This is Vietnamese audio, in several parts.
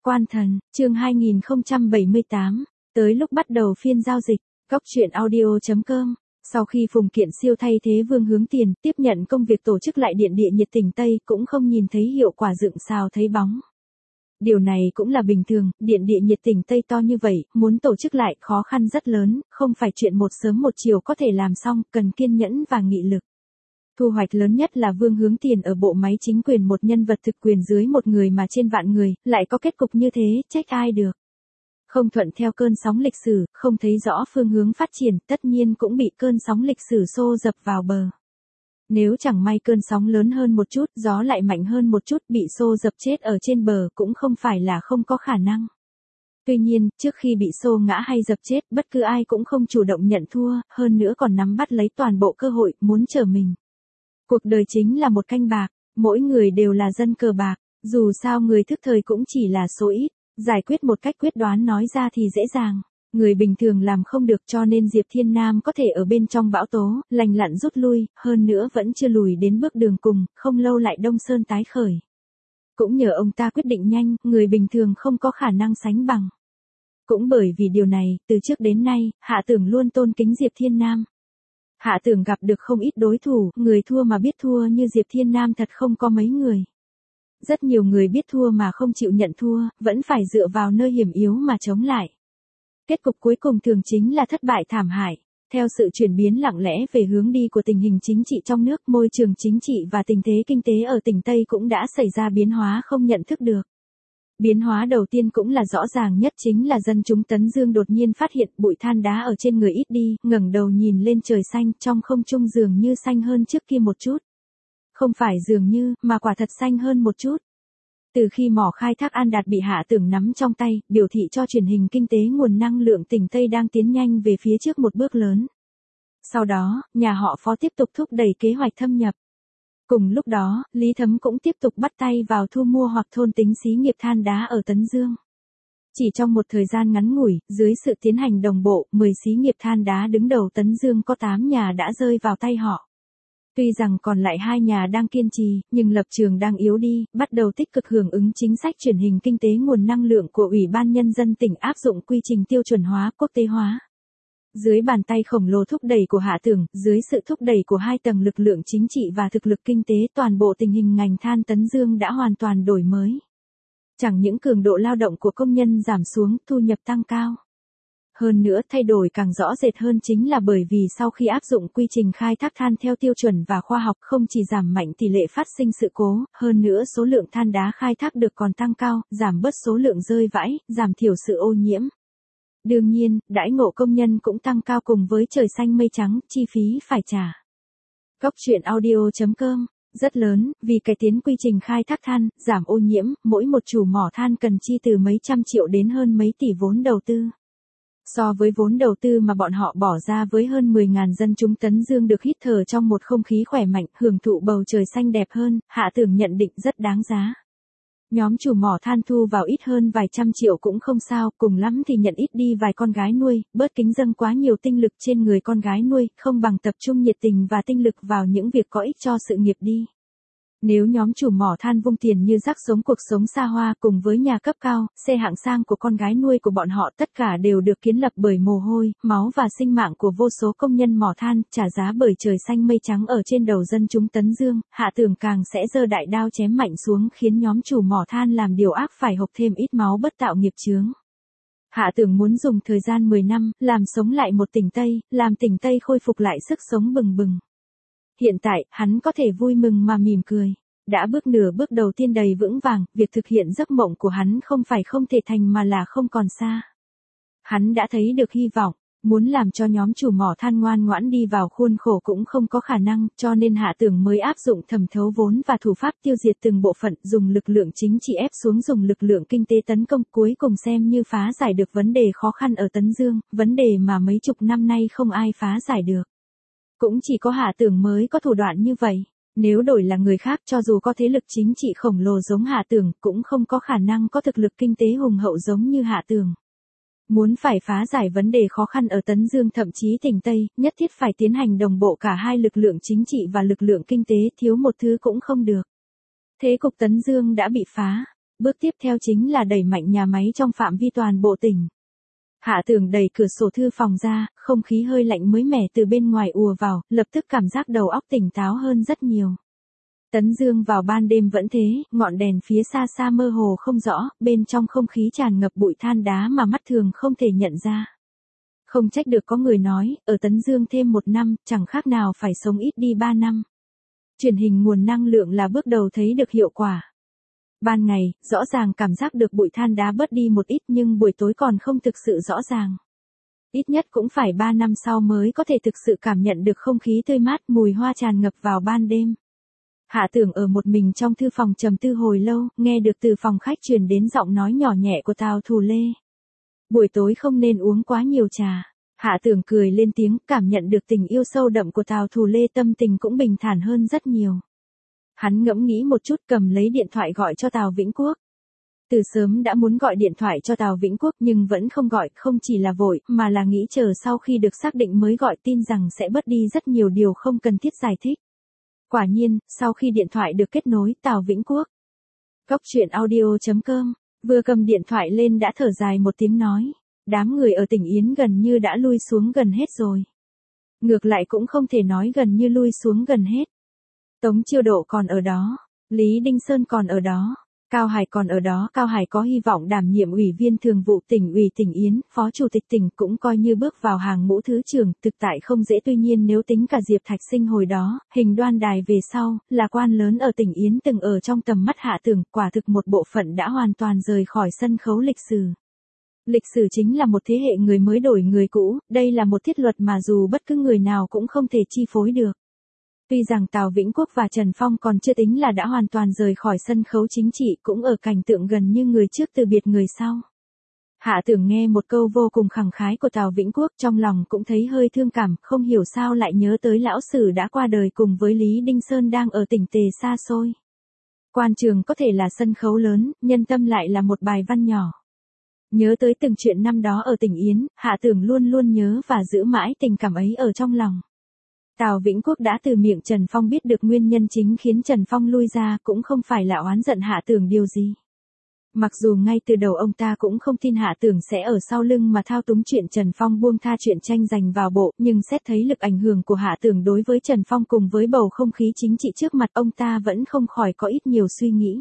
Quan Thần, chương 2078, tới lúc bắt đầu phiên giao dịch, góc truyện audio.com. Sau khi Phùng Kiện Siêu thay thế Vương Hướng Tiền, tiếp nhận công việc tổ chức lại điện địa nhiệt tình Tây cũng không nhìn thấy hiệu quả dựng xào thấy bóng. Điều này cũng là bình thường, điện địa nhiệt tình Tây to như vậy, muốn tổ chức lại khó khăn rất lớn, không phải chuyện một sớm một chiều có thể làm xong, cần kiên nhẫn và nghị lực. Thu hoạch lớn nhất là Vương Hướng Tiền ở bộ máy chính quyền một nhân vật thực quyền dưới một người mà trên vạn người, lại có kết cục như thế, trách ai được. Không thuận theo cơn sóng lịch sử, không thấy rõ phương hướng phát triển, tất nhiên cũng bị cơn sóng lịch sử xô dập vào bờ. Nếu chẳng may cơn sóng lớn hơn một chút, gió lại mạnh hơn một chút, bị xô dập chết ở trên bờ cũng không phải là không có khả năng. Tuy nhiên, trước khi bị xô ngã hay dập chết, bất cứ ai cũng không chủ động nhận thua, hơn nữa còn nắm bắt lấy toàn bộ cơ hội, muốn trở mình. Cuộc đời chính là một canh bạc, mỗi người đều là dân cờ bạc, dù sao người thức thời cũng chỉ là số ít, giải quyết một cách quyết đoán nói ra thì dễ dàng. Người bình thường làm không được cho nên Diệp Thiên Nam có thể ở bên trong bão tố, lành lặn rút lui, hơn nữa vẫn chưa lùi đến bước đường cùng, không lâu lại Đông Sơn tái khởi. Cũng nhờ ông ta quyết định nhanh, người bình thường không có khả năng sánh bằng. Cũng bởi vì điều này, từ trước đến nay, Hạ Tưởng luôn tôn kính Diệp Thiên Nam. Hạ Tưởng gặp được không ít đối thủ, người thua mà biết thua như Diệp Thiên Nam thật không có mấy người. Rất nhiều người biết thua mà không chịu nhận thua, vẫn phải dựa vào nơi hiểm yếu mà chống lại. Kết cục cuối cùng thường chính là thất bại thảm hại. Theo sự chuyển biến lặng lẽ về hướng đi của tình hình chính trị trong nước, môi trường chính trị và tình thế kinh tế ở tỉnh Tây cũng đã xảy ra biến hóa không nhận thức được. Biến hóa đầu tiên cũng là rõ ràng nhất chính là dân chúng Tấn Dương đột nhiên phát hiện bụi than đá ở trên người ít đi, ngẩng đầu nhìn lên trời xanh, trong không trung dường như xanh hơn trước kia một chút. Không phải dường như, mà quả thật xanh hơn một chút. Từ khi mỏ khai thác An Đạt bị Hạ Tưởng nắm trong tay, biểu thị cho truyền hình kinh tế nguồn năng lượng tỉnh Tây đang tiến nhanh về phía trước một bước lớn. Sau đó, nhà họ Phó tiếp tục thúc đẩy kế hoạch thâm nhập. Cùng lúc đó, Lý Thấm cũng tiếp tục bắt tay vào thu mua hoặc thôn tính xí nghiệp than đá ở Tấn Dương. Chỉ trong một thời gian ngắn ngủi, dưới sự tiến hành đồng bộ, 10 xí nghiệp than đá đứng đầu Tấn Dương có 8 nhà đã rơi vào tay họ. Tuy rằng còn lại 2 nhà đang kiên trì, nhưng lập trường đang yếu đi, bắt đầu tích cực hưởng ứng chính sách truyền hình kinh tế nguồn năng lượng của Ủy ban Nhân dân tỉnh áp dụng quy trình tiêu chuẩn hóa, quốc tế hóa. Dưới bàn tay khổng lồ thúc đẩy của Hạ Tưởng, dưới sự thúc đẩy của 2 tầng lực lượng chính trị và thực lực kinh tế, toàn bộ tình hình ngành than Tấn Dương đã hoàn toàn đổi mới. Chẳng những cường độ lao động của công nhân giảm xuống, thu nhập tăng cao. Hơn nữa, thay đổi càng rõ rệt hơn chính là bởi vì sau khi áp dụng quy trình khai thác than theo tiêu chuẩn và khoa học, không chỉ giảm mạnh tỷ lệ phát sinh sự cố, hơn nữa số lượng than đá khai thác được còn tăng cao, giảm bớt số lượng rơi vãi, giảm thiểu sự ô nhiễm. Đương nhiên, đãi ngộ công nhân cũng tăng cao cùng với trời xanh mây trắng, chi phí phải trả. Góc truyện audio.com, rất lớn, vì cải tiến quy trình khai thác than, giảm ô nhiễm, mỗi một chủ mỏ than cần chi từ mấy trăm triệu đến hơn mấy tỷ vốn đầu tư. So với vốn đầu tư mà bọn họ bỏ ra với hơn 10.000 dân chúng Tấn Dương được hít thở trong một không khí khỏe mạnh, hưởng thụ bầu trời xanh đẹp hơn, Hạ Tưởng nhận định rất đáng giá. Nhóm chủ mỏ than thu vào ít hơn vài trăm triệu cũng không sao, cùng lắm thì nhận ít đi vài con gái nuôi, bớt kính dâng quá nhiều tinh lực trên người con gái nuôi, không bằng tập trung nhiệt tình và tinh lực vào những việc có ích cho sự nghiệp đi. Nếu nhóm chủ mỏ than vung tiền như rác sống cuộc sống xa hoa cùng với nhà cấp cao, xe hạng sang của con gái nuôi của bọn họ tất cả đều được kiến lập bởi mồ hôi, máu và sinh mạng của vô số công nhân mỏ than, trả giá bởi trời xanh mây trắng ở trên đầu dân chúng Tấn Dương, Hạ Tưởng càng sẽ giơ đại đao chém mạnh xuống khiến nhóm chủ mỏ than làm điều ác phải hộc thêm ít máu bất tạo nghiệp chướng. Hạ Tưởng muốn dùng thời gian 10 năm, làm sống lại một tỉnh Tây, làm tỉnh Tây khôi phục lại sức sống bừng bừng. Hiện tại, hắn có thể vui mừng mà mỉm cười. Đã bước nửa bước đầu tiên đầy vững vàng, việc thực hiện giấc mộng của hắn không phải không thể thành mà là không còn xa. Hắn đã thấy được hy vọng, muốn làm cho nhóm chủ mỏ than ngoan ngoãn đi vào khuôn khổ cũng không có khả năng, cho nên Hạ Tưởng mới áp dụng thẩm thấu vốn và thủ pháp tiêu diệt từng bộ phận, dùng lực lượng chính trị ép xuống, dùng lực lượng kinh tế tấn công, cuối cùng xem như phá giải được vấn đề khó khăn ở Tấn Dương, vấn đề mà mấy chục năm nay không ai phá giải được. Cũng chỉ có Hạ Tưởng mới có thủ đoạn như vậy. Nếu đổi là người khác cho dù có thế lực chính trị khổng lồ giống Hạ Tưởng, cũng không có khả năng có thực lực kinh tế hùng hậu giống như Hạ Tưởng. Muốn phải phá giải vấn đề khó khăn ở Tấn Dương thậm chí tỉnh Tây, nhất thiết phải tiến hành đồng bộ cả 2 lực lượng chính trị và lực lượng kinh tế, thiếu một thứ cũng không được. Thế cục Tấn Dương đã bị phá. Bước tiếp theo chính là đẩy mạnh nhà máy trong phạm vi toàn bộ tỉnh. Hạ Tường đẩy cửa sổ thư phòng ra, không khí hơi lạnh mới mẻ từ bên ngoài ùa vào, lập tức cảm giác đầu óc tỉnh táo hơn rất nhiều. Tấn dương vào ban đêm vẫn thế, ngọn đèn phía xa xa mơ hồ không rõ, bên trong không khí tràn ngập bụi than đá mà mắt thường không thể nhận ra. Không trách được có người nói, ở Tấn Dương thêm 1 năm, chẳng khác nào phải sống ít đi 3 năm. Truyền hình nguồn năng lượng là bước đầu thấy được hiệu quả. Ban ngày, rõ ràng cảm giác được bụi than đá bớt đi một ít nhưng buổi tối còn không thực sự rõ ràng. Ít nhất cũng phải 3 năm sau mới có thể thực sự cảm nhận được không khí tươi mát, mùi hoa tràn ngập vào ban đêm. Hạ Tưởng ở một mình trong thư phòng trầm tư hồi lâu, nghe được từ phòng khách truyền đến giọng nói nhỏ nhẹ của Tào Thù Lê. Buổi tối không nên uống quá nhiều trà. Hạ Tưởng cười lên tiếng, cảm nhận được tình yêu sâu đậm của Tào Thù Lê, tâm tình cũng bình thản hơn rất nhiều. Hắn ngẫm nghĩ một chút, cầm lấy điện thoại gọi cho Tào Vĩnh Quốc. Từ sớm đã muốn gọi điện thoại cho Tào Vĩnh Quốc nhưng vẫn không gọi, không chỉ là vội, mà là nghĩ chờ sau khi được xác định mới gọi, tin rằng sẽ bớt đi rất nhiều điều không cần thiết giải thích. Quả nhiên, sau khi điện thoại được kết nối, Tào Vĩnh Quốc. Góc truyện audio.com, vừa cầm điện thoại lên đã thở dài một tiếng nói. Đám người ở tỉnh Yến gần như đã lui xuống gần hết rồi. Ngược lại cũng không thể nói gần như lui xuống gần hết. Tống Chiêu Độ còn ở đó, Lý Đinh Sơn còn ở đó, Cao Hải còn ở đó. Cao Hải có hy vọng đảm nhiệm ủy viên thường vụ tỉnh ủy tỉnh Yến, phó chủ tịch tỉnh, cũng coi như bước vào hàng ngũ thứ trưởng, thực tại không dễ. Tuy nhiên nếu tính cả Diệp Thạch Sinh hồi đó, Hình Đoan Đài về sau, là quan lớn ở tỉnh Yến từng ở trong tầm mắt Hạ Tưởng, quả thực một bộ phận đã hoàn toàn rời khỏi sân khấu lịch sử. Lịch sử chính là một thế hệ người mới đổi người cũ, đây là một thiết luật mà dù bất cứ người nào cũng không thể chi phối được. Tuy rằng Tào Vĩnh Quốc và Trần Phong còn chưa tính là đã hoàn toàn rời khỏi sân khấu chính trị, cũng ở cảnh tượng gần như người trước từ biệt người sau. Hạ Tưởng nghe một câu vô cùng khẳng khái của Tào Vĩnh Quốc, trong lòng cũng thấy hơi thương cảm, không hiểu sao lại nhớ tới lão sử đã qua đời cùng với Lý Đinh Sơn đang ở tỉnh Tề xa xôi. Quan trường có thể là sân khấu lớn, nhân tâm lại là một bài văn nhỏ. Nhớ tới từng chuyện năm đó ở tỉnh Yến, Hạ Tưởng luôn luôn nhớ và giữ mãi tình cảm ấy ở trong lòng. Tào Vĩnh Quốc đã từ miệng Trần Phong biết được nguyên nhân chính khiến Trần Phong lui ra, cũng không phải là oán giận Hạ Tưởng điều gì. Mặc dù ngay từ đầu ông ta cũng không tin Hạ Tưởng sẽ ở sau lưng mà thao túng chuyện Trần Phong buông tha chuyện tranh giành vào bộ, nhưng xét thấy lực ảnh hưởng của Hạ Tưởng đối với Trần Phong cùng với bầu không khí chính trị trước mặt, ông ta vẫn không khỏi có ít nhiều suy nghĩ.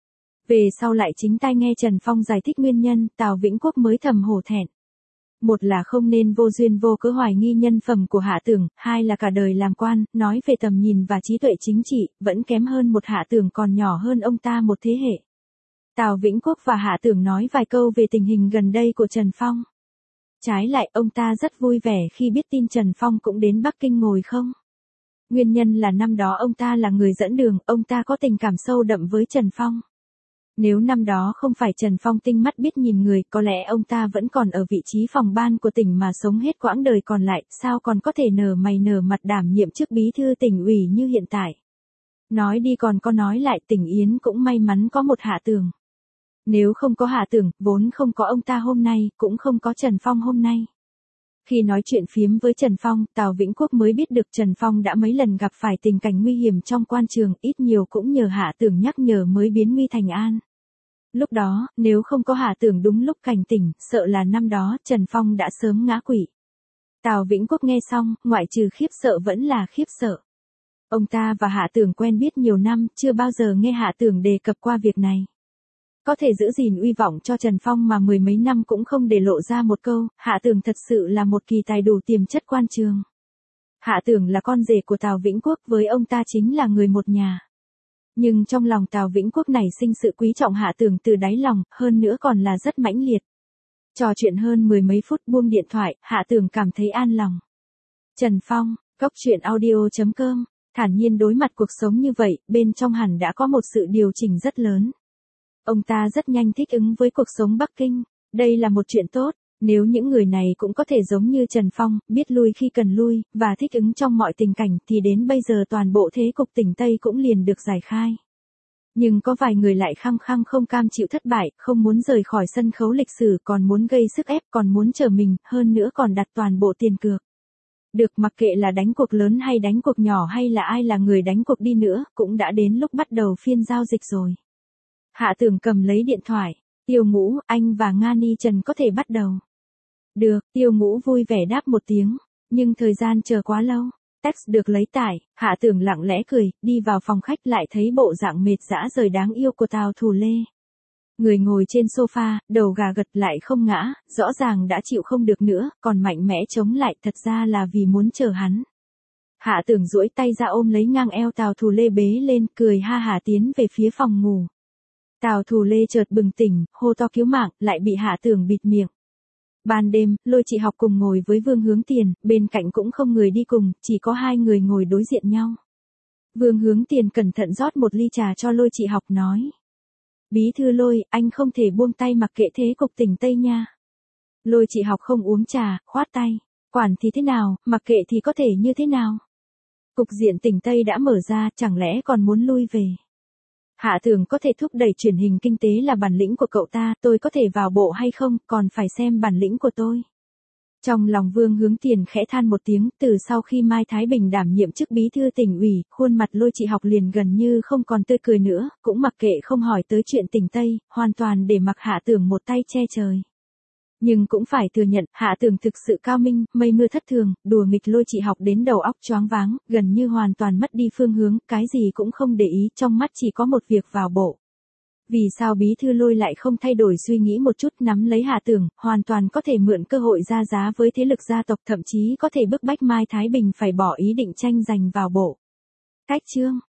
Về sau lại chính tai nghe Trần Phong giải thích nguyên nhân, Tào Vĩnh Quốc mới thầm hổ thẹn. Một là không nên vô duyên vô cớ hoài nghi nhân phẩm của Hạ Tưởng, hai là cả đời làm quan, nói về tầm nhìn và trí tuệ chính trị, vẫn kém hơn một Hạ Tưởng còn nhỏ hơn ông ta một thế hệ. Tào Vĩnh Quốc và Hạ Tưởng nói vài câu về tình hình gần đây của Trần Phong. Trái lại, ông ta rất vui vẻ khi biết tin Trần Phong cũng đến Bắc Kinh ngồi không. Nguyên nhân là năm đó ông ta là người dẫn đường, ông ta có tình cảm sâu đậm với Trần Phong. Nếu năm đó không phải Trần Phong tinh mắt biết nhìn người, có lẽ ông ta vẫn còn ở vị trí phòng ban của tỉnh mà sống hết quãng đời còn lại, sao còn có thể nở mày nở mặt đảm nhiệm chức bí thư tỉnh ủy như hiện tại. Nói đi còn có nói lại, tỉnh Yến cũng may mắn có một Hạ Tưởng. Nếu không có Hạ Tưởng, vốn không có ông ta hôm nay, cũng không có Trần Phong hôm nay. Khi nói chuyện phiếm với Trần Phong, Tào Vĩnh Quốc mới biết được Trần Phong đã mấy lần gặp phải tình cảnh nguy hiểm trong quan trường, ít nhiều cũng nhờ Hạ Tưởng nhắc nhở mới biến nguy thành an. Lúc đó, nếu không có Hạ Tưởng đúng lúc cảnh tỉnh, sợ là năm đó Trần Phong đã sớm ngã quỵ. Tào Vĩnh Quốc nghe xong, ngoại trừ khiếp sợ vẫn là khiếp sợ. Ông ta và Hạ Tưởng quen biết nhiều năm, chưa bao giờ nghe Hạ Tưởng đề cập qua việc này. Có thể giữ gìn uy vọng cho Trần Phong mà mười mấy năm cũng không để lộ ra một câu, Hạ Tưởng thật sự là một kỳ tài đủ tiềm chất quan trường. Hạ Tưởng là con rể của Tào Vĩnh Quốc, với ông ta chính là người một nhà. Nhưng trong lòng Tào Vĩnh Quốc nảy sinh sự quý trọng Hạ Tưởng từ đáy lòng, hơn nữa còn là rất mãnh liệt. Trò chuyện hơn mười mấy phút buông điện thoại, Hạ Tưởng cảm thấy an lòng. Trần Phong, góc truyện audio.com, thản nhiên đối mặt cuộc sống như vậy, bên trong hẳn đã có một sự điều chỉnh rất lớn. Ông ta rất nhanh thích ứng với cuộc sống Bắc Kinh, đây là một chuyện tốt, nếu những người này cũng có thể giống như Trần Phong, biết lui khi cần lui, và thích ứng trong mọi tình cảnh, thì đến bây giờ toàn bộ thế cục tỉnh Tây cũng liền được giải khai. Nhưng có vài người lại khăng khăng không cam chịu thất bại, không muốn rời khỏi sân khấu lịch sử, còn muốn gây sức ép, còn muốn trở mình, hơn nữa còn đặt toàn bộ tiền cược. Được, mặc kệ là đánh cuộc lớn hay đánh cuộc nhỏ hay là ai là người đánh cuộc đi nữa, cũng đã đến lúc bắt đầu phiên giao dịch rồi. Hạ Tưởng cầm lấy điện thoại. Tiêu Ngũ, anh và Nga Ni Trần có thể bắt đầu. Được, Tiêu Ngũ vui vẻ đáp một tiếng. Nhưng thời gian chờ quá lâu. Text được lấy tải, Hạ Tưởng lặng lẽ cười, đi vào phòng khách lại thấy bộ dạng mệt dã rời đáng yêu của Tào Thù Lê. Người ngồi trên sofa, đầu gà gật lại không ngã, rõ ràng đã chịu không được nữa, còn mạnh mẽ chống lại thật ra là vì muốn chờ hắn. Hạ Tưởng duỗi tay ra ôm lấy ngang eo Tào Thù Lê bế lên, cười ha hả tiến về phía phòng ngủ. Tào Thù Lê chợt bừng tỉnh, hô to cứu mạng, lại bị Hạ Tưởng bịt miệng. Ban đêm, Lôi Chị Học cùng ngồi với Vương Hướng Tiền, bên cạnh cũng không người đi cùng, chỉ có hai người ngồi đối diện nhau. Vương Hướng Tiền cẩn thận rót một ly trà cho Lôi Chị Học nói. Bí thư Lôi, anh không thể buông tay mặc kệ thế cục tỉnh Tây nha. Lôi Chị Học không uống trà, khoát tay. Quản thì thế nào, mặc kệ thì có thể như thế nào. Cục diện tỉnh Tây đã mở ra, chẳng lẽ còn muốn lui về. Hạ Tưởng có thể thúc đẩy truyền hình kinh tế là bản lĩnh của cậu ta, tôi có thể vào bộ hay không, còn phải xem bản lĩnh của tôi. Trong lòng Vương Hướng Tiền khẽ than một tiếng, từ sau khi Mai Thái Bình đảm nhiệm chức bí thư tỉnh ủy, khuôn mặt Lôi Chị Học liền gần như không còn tươi cười nữa, cũng mặc kệ không hỏi tới chuyện tỉnh Tây, hoàn toàn để mặc Hạ Tưởng một tay che trời. Nhưng cũng phải thừa nhận, Hạ Tưởng thực sự cao minh, mây mưa thất thường, đùa nghịch Lôi Chị Học đến đầu óc choáng váng, gần như hoàn toàn mất đi phương hướng, cái gì cũng không để ý, trong mắt chỉ có một việc vào bộ. Vì sao bí thư Lôi lại không thay đổi suy nghĩ một chút, nắm lấy Hạ Tưởng, hoàn toàn có thể mượn cơ hội ra giá với thế lực gia tộc, thậm chí có thể bức bách Mai Thái Bình phải bỏ ý định tranh giành vào bộ. Cách chương